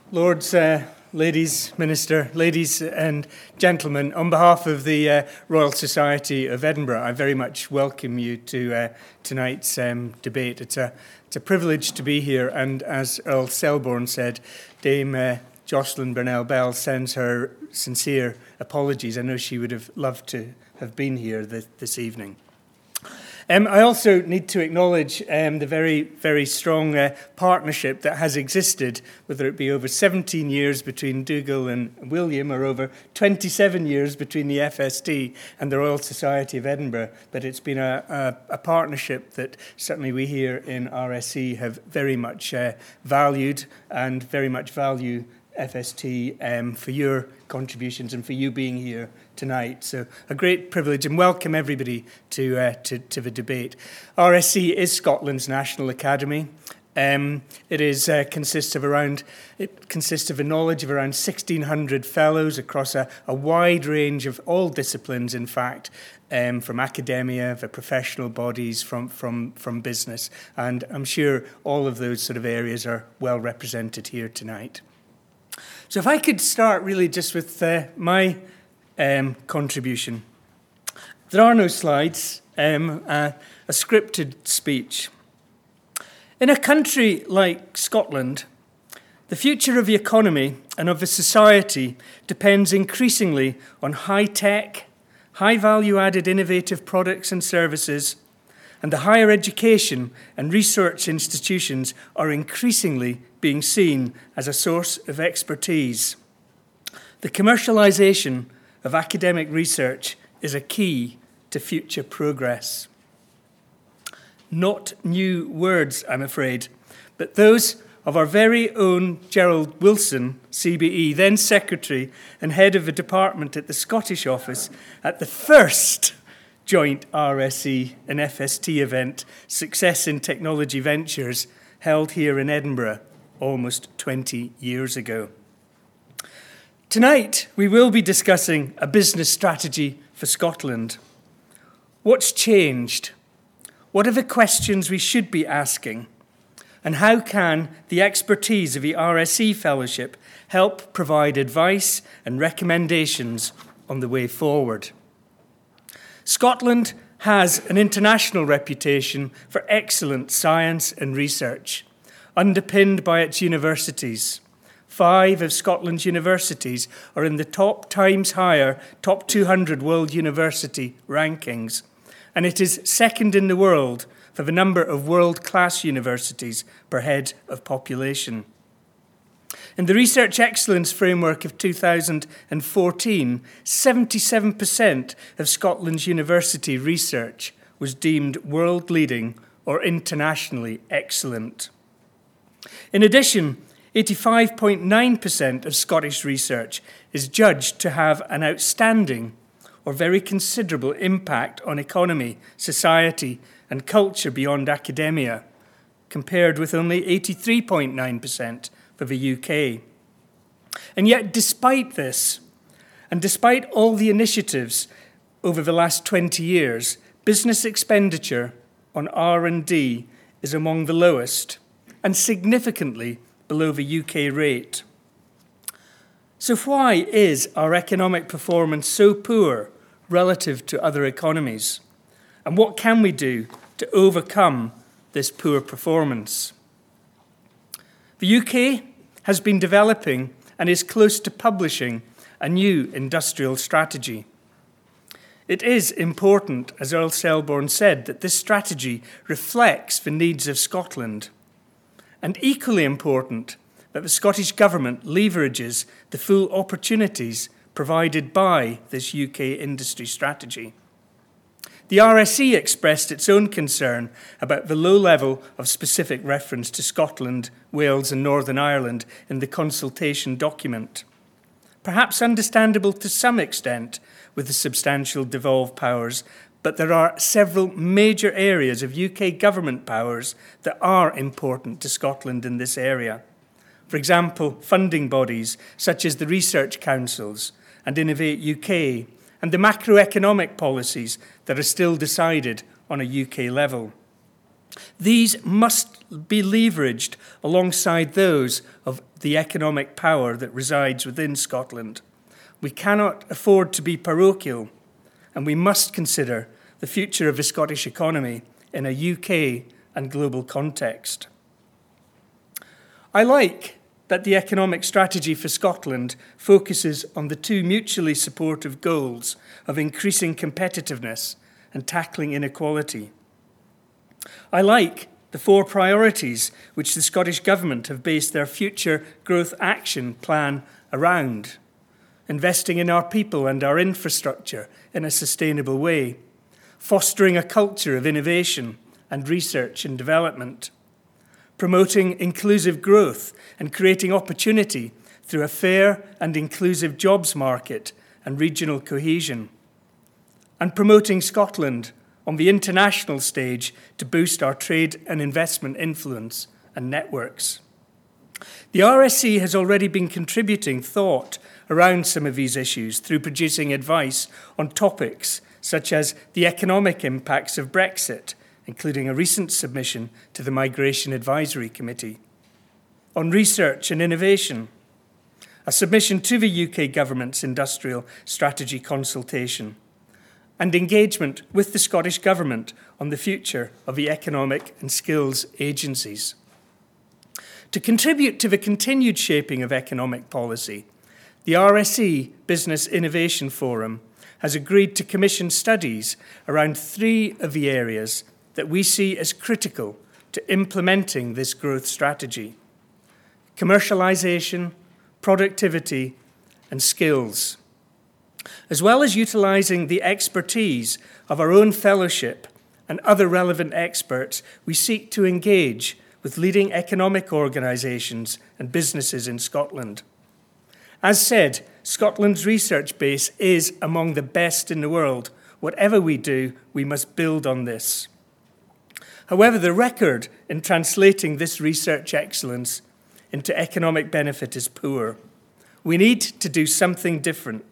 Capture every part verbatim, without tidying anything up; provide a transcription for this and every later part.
Lords, uh, ladies, Minister, ladies and gentlemen, on behalf of the uh, Royal Society of Edinburgh, I very much welcome you to uh, tonight's um, debate. It's a, it's a privilege to be here, and as Earl Selborne said, Dame uh, Jocelyn Burnell-Bell sends her sincere apologies. I know she would have loved to have been here this, this evening. Um, I also need to acknowledge um, the very, very strong uh, partnership that has existed, whether it be over seventeen years between Dougal and William, or over twenty-seven years between the F S T and the Royal Society of Edinburgh. But it's been a, a, a partnership that certainly we here in R S E have very much uh, valued and very much value F S T um, for your contributions and for you being here tonight. So a great privilege, and welcome everybody to uh, to, to the debate. R S E is Scotland's National Academy. Um, it is uh, consists of around it consists of a knowledge of around sixteen hundred fellows across a, a wide range of all disciplines. In fact, um, from academia, the professional bodies, from from from business, and I'm sure all of those sort of areas are well represented here tonight. So if I could start really just with uh, my um, contribution. There are no slides, um, uh, a scripted speech. In a country like Scotland, the future of the economy and of the society depends increasingly on high-tech, high-value-added innovative products and services, and the higher education and research institutions are increasingly being seen as a source of expertise. The commercialisation of academic research is a key to future progress. Not new words, I'm afraid, but those of our very own Gerald Wilson, C B E, then Secretary and Head of the Department at the Scottish Office at the first joint R S E and F S T event, Success in Technology Ventures, held here in Edinburgh almost twenty years ago. Tonight, we will be discussing a business strategy for Scotland. What's changed? What are the questions we should be asking? And how can the expertise of the R S E Fellowship help provide advice and recommendations on the way forward? Scotland has an international reputation for excellent science and research, underpinned by its universities. Five of Scotland's universities are in the top Times Higher top two hundred world university rankings, and it is second in the world for the number of world-class universities per head of population. In the Research Excellence Framework of two thousand fourteen, seventy-seven percent of Scotland's university research was deemed world-leading or internationally excellent. In addition, eighty-five point nine percent of Scottish research is judged to have an outstanding or very considerable impact on economy, society, and culture beyond academia, compared with only eighty-three point nine percent for the U K. And yet, despite this, and despite all the initiatives over the last twenty years, business expenditure on R and D is among the lowest, and significantly below the U K rate. So why is our economic performance so poor relative to other economies? And what can we do to overcome this poor performance? The U K has been developing and is close to publishing a new industrial strategy. It is important, as Earl Selborne said, that this strategy reflects the needs of Scotland. And equally important, that the Scottish Government leverages the full opportunities provided by this U K industry strategy. The R S E expressed its own concern about the low level of specific reference to Scotland, Wales and Northern Ireland in the consultation document. Perhaps understandable to some extent with the substantial devolved powers, but there are several major areas of U K government powers that are important to Scotland in this area. For example, funding bodies such as the Research Councils and Innovate U K, and the macroeconomic policies that are still decided on a U K level. These must be leveraged alongside those of the economic power that resides within Scotland. We cannot afford to be parochial, and we must consider the future of the Scottish economy in a U K and global context. I like that the economic strategy for Scotland focuses on the two mutually supportive goals of increasing competitiveness and tackling inequality. I like the four priorities which the Scottish Government have based their future growth action plan around: investing in our people and our infrastructure in a sustainable way, fostering a culture of innovation and research and development, promoting inclusive growth and creating opportunity through a fair and inclusive jobs market and regional cohesion, and promoting Scotland on the international stage to boost our trade and investment influence and networks. The R S C has already been contributing thought around some of these issues through producing advice on topics such as the economic impacts of Brexit, including a recent submission to the Migration Advisory Committee, on research and innovation, a submission to the U K Government's Industrial Strategy Consultation, and engagement with the Scottish Government on the future of the economic and skills agencies. To contribute to the continued shaping of economic policy, the R S E Business Innovation Forum has agreed to commission studies around three of the areas that we see as critical to implementing this growth strategy: commercialisation, productivity, and skills. As well as utilising the expertise of our own fellowship and other relevant experts, we seek to engage with leading economic organisations and businesses in Scotland. As said, Scotland's research base is among the best in the world. Whatever we do, we must build on this. However, the record in translating this research excellence into economic benefit is poor. We need to do something different.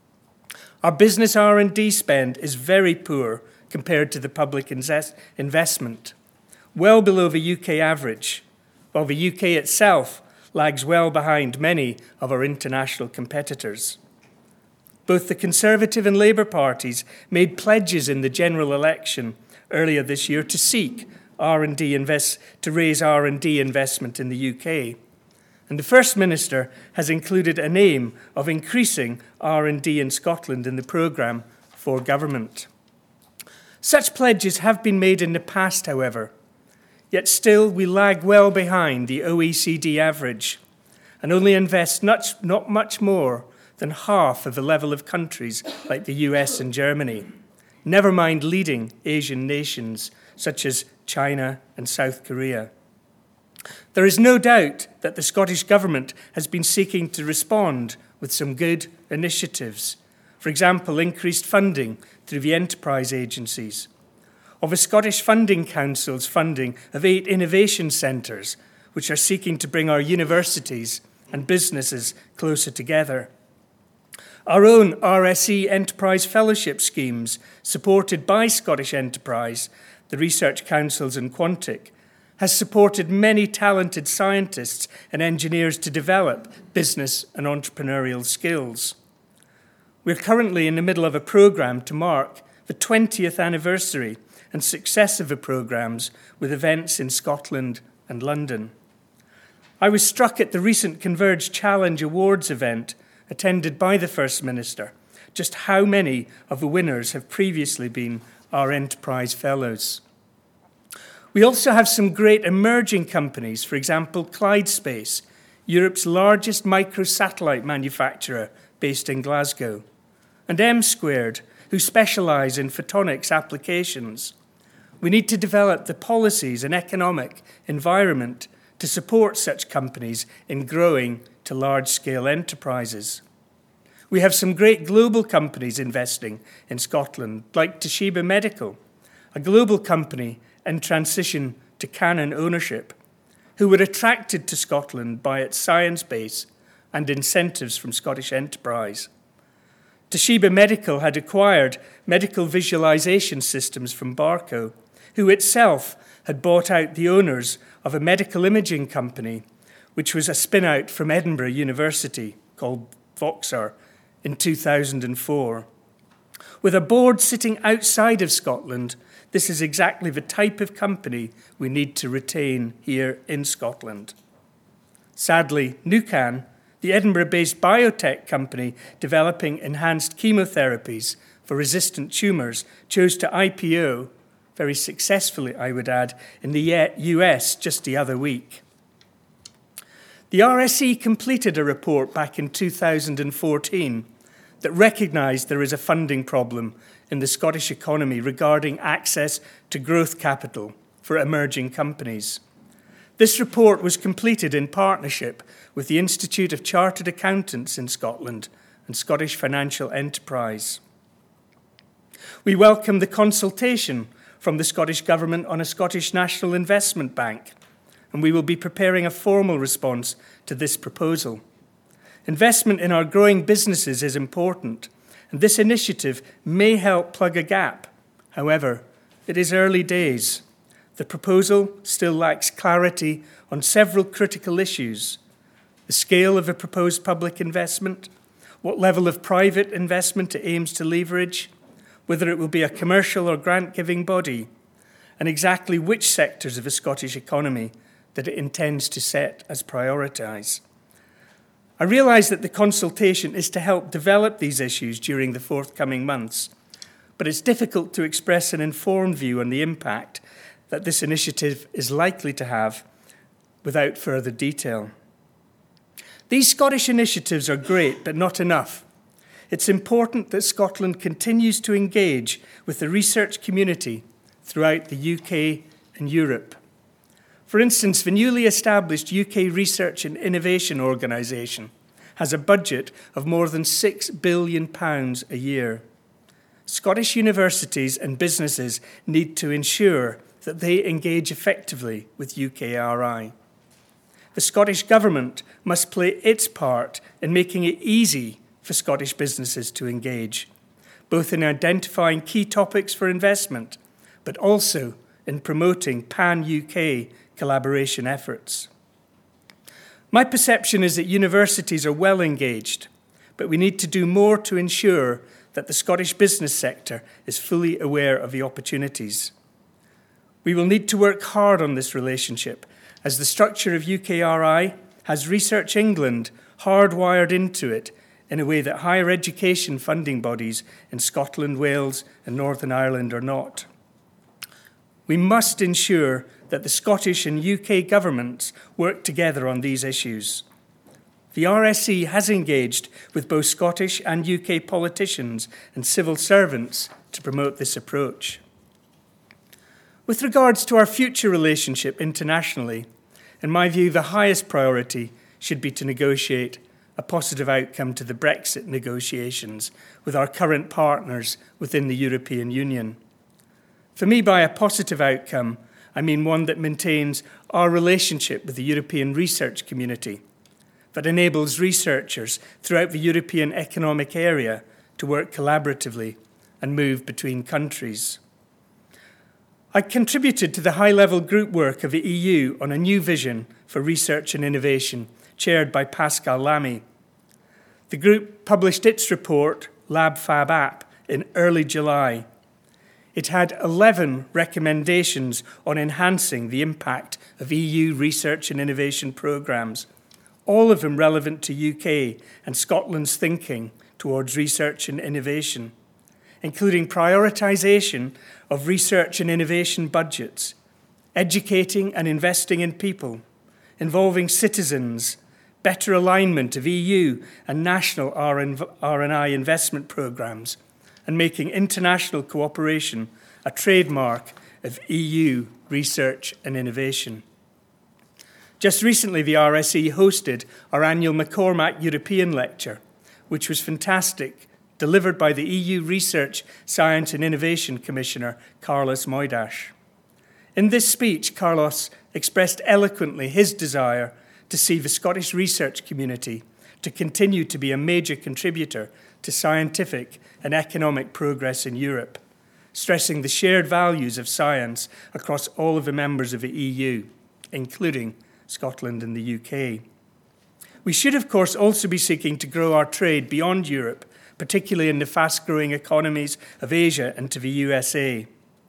Our business R and D spend is very poor compared to the public invest- investment, well below the U K average, while the U K itself lags well behind many of our international competitors. Both the Conservative and Labour parties made pledges in the general election earlier this year to seek R and D invest to raise R and D investment in the U K. And the First Minister has included an aim of increasing R and D in Scotland in the programme for government. Such pledges have been made in the past, however, yet still we lag well behind the O E C D average and only invest not, not much more than half of the level of countries like the U S and Germany, never mind leading Asian nations such as China and South Korea. There is no doubt that the Scottish Government has been seeking to respond with some good initiatives. For example, increased funding through the enterprise agencies, of a Scottish Funding Council's funding of eight innovation centres, which are seeking to bring our universities and businesses closer together. Our own R S E Enterprise Fellowship schemes, supported by Scottish Enterprise, the Research Councils and Quantic, has supported many talented scientists and engineers to develop business and entrepreneurial skills. We're currently in the middle of a programme to mark the twentieth anniversary and success of the programmes with events in Scotland and London. I was struck at the recent Converge Challenge Awards event attended by the First Minister just how many of the winners have previously been our Enterprise Fellows. We also have some great emerging companies, for example, Clyde Space, Europe's largest microsatellite manufacturer based in Glasgow, and M Squared, who specialise in photonics applications. We need to develop the policies and economic environment to support such companies in growing to large-scale enterprises. We have some great global companies investing in Scotland, like Toshiba Medical, a global company in transition to Canon ownership, who were attracted to Scotland by its science base and incentives from Scottish Enterprise. Toshiba Medical had acquired medical visualization systems from Barco, who itself had bought out the owners of a medical imaging company, which was a spin-out from Edinburgh University called Voxar in two thousand four. With a board sitting outside of Scotland, this is exactly the type of company we need to retain here in Scotland. Sadly, Nucan, the Edinburgh-based biotech company developing enhanced chemotherapies for resistant tumours, chose to I P O, very successfully, I would add, in the U S just the other week. The R S E completed a report back in two thousand fourteen that recognised there is a funding problem in the Scottish economy regarding access to growth capital for emerging companies. This report was completed in partnership with the Institute of Chartered Accountants in Scotland and Scottish Financial Enterprise. We welcome the consultation from the Scottish Government on a Scottish National Investment Bank, and we will be preparing a formal response to this proposal. Investment in our growing businesses is important, and this initiative may help plug a gap. However, it is early days. The proposal still lacks clarity on several critical issues: the scale of a proposed public investment, what level of private investment it aims to leverage, whether it will be a commercial or grant-giving body, and exactly which sectors of the Scottish economy that it intends to set as prioritise. I realise that the consultation is to help develop these issues during the forthcoming months, but it's difficult to express an informed view on the impact that this initiative is likely to have without further detail. These Scottish initiatives are great, but not enough. It's important that Scotland continues to engage with the research community throughout the U K and Europe. For instance, the newly established U K Research and Innovation Organisation has a budget of more than six billion pounds a year. Scottish universities and businesses need to ensure that they engage effectively with U K R I. The Scottish Government must play its part in making it easy for Scottish businesses to engage, both in identifying key topics for investment, but also in promoting pan-U K collaboration efforts. My perception is that universities are well engaged, but we need to do more to ensure that the Scottish business sector is fully aware of the opportunities. We will need to work hard on this relationship, as the structure of U K R I has Research England hardwired into it in a way that higher education funding bodies in Scotland, Wales, and Northern Ireland are not. We must ensure that the Scottish and U K governments work together on these issues. The R S E has engaged with both Scottish and U K politicians and civil servants to promote this approach. With regards to our future relationship internationally, in my view, the highest priority should be to negotiate a positive outcome to the Brexit negotiations with our current partners within the European Union. For me, by a positive outcome, I mean one that maintains our relationship with the European research community, that enables researchers throughout the European Economic Area to work collaboratively and move between countries. I contributed to the high-level group work of the E U on a new vision for research and innovation, chaired by Pascal Lamy. The group published its report, Lab Fab App, in early July. It had eleven recommendations on enhancing the impact of E U research and innovation programmes, all of them relevant to U K and Scotland's thinking towards research and innovation, including prioritisation of research and innovation budgets, educating and investing in people, involving citizens, better alignment of E U and national R and I investment programmes, and making international cooperation a trademark of E U research and innovation. Just recently, the R S E hosted our annual McCormack European Lecture, which was fantastic, delivered by the E U Research, Science and Innovation Commissioner, Carlos Moedas. In this speech, Carlos expressed eloquently his desire to see the Scottish research community to continue to be a major contributor to scientific and economic progress in Europe, stressing the shared values of science across all of the members of the E U, including Scotland and the U K. We should, of course, also be seeking to grow our trade beyond Europe, particularly in the fast-growing economies of Asia and to the U S A.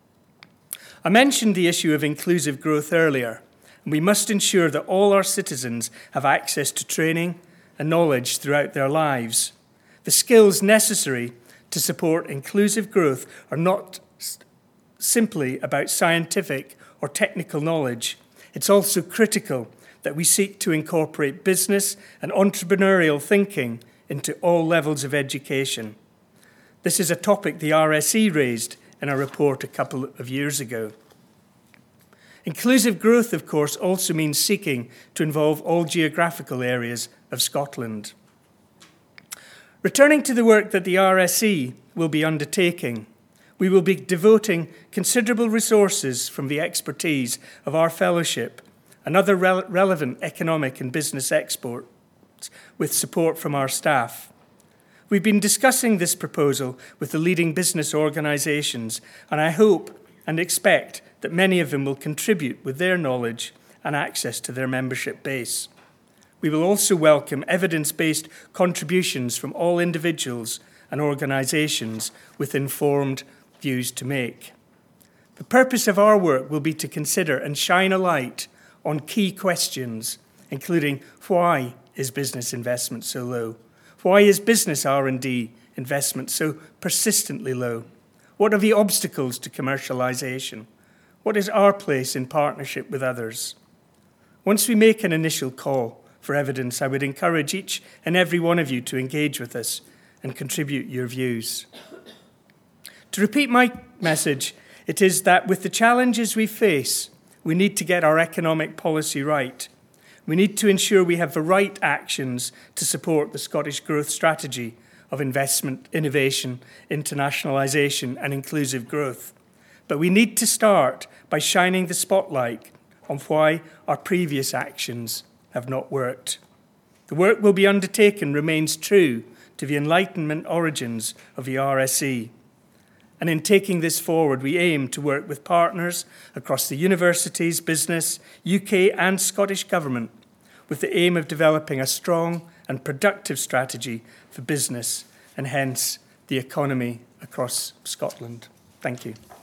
I mentioned the issue of inclusive growth earlier, and we must ensure that all our citizens have access to training and knowledge throughout their lives. The skills necessary to support inclusive growth are not simply about scientific or technical knowledge. It's also critical that we seek to incorporate business and entrepreneurial thinking into all levels of education. This is a topic the R S E raised in a report a couple of years ago. Inclusive growth, of course, also means seeking to involve all geographical areas of Scotland. Returning to the work that the R S E will be undertaking, we will be devoting considerable resources from the expertise of our fellowship and other re- relevant economic and business experts with support from our staff. We've been discussing this proposal with the leading business organisations, and I hope and expect that many of them will contribute with their knowledge and access to their membership base. We will also welcome evidence-based contributions from all individuals and organisations with informed views to make. The purpose of our work will be to consider and shine a light on key questions, including why is business investment so low? Why is business R and D investment so persistently low? What are the obstacles to commercialisation? What is our place in partnership with others? Once we make an initial call for evidence, I would encourage each and every one of you to engage with us and contribute your views. To repeat my message, it is that with the challenges we face, we need to get our economic policy right. We need to ensure we have the right actions to support the Scottish growth strategy of investment, innovation, internationalisation and inclusive growth. But we need to start by shining the spotlight on why our previous actions have not worked. The work will be undertaken remains true to the Enlightenment origins of the R S E. And in taking this forward, we aim to work with partners across the universities, business, U K and Scottish Government with the aim of developing a strong and productive strategy for business and hence the economy across Scotland. Thank you.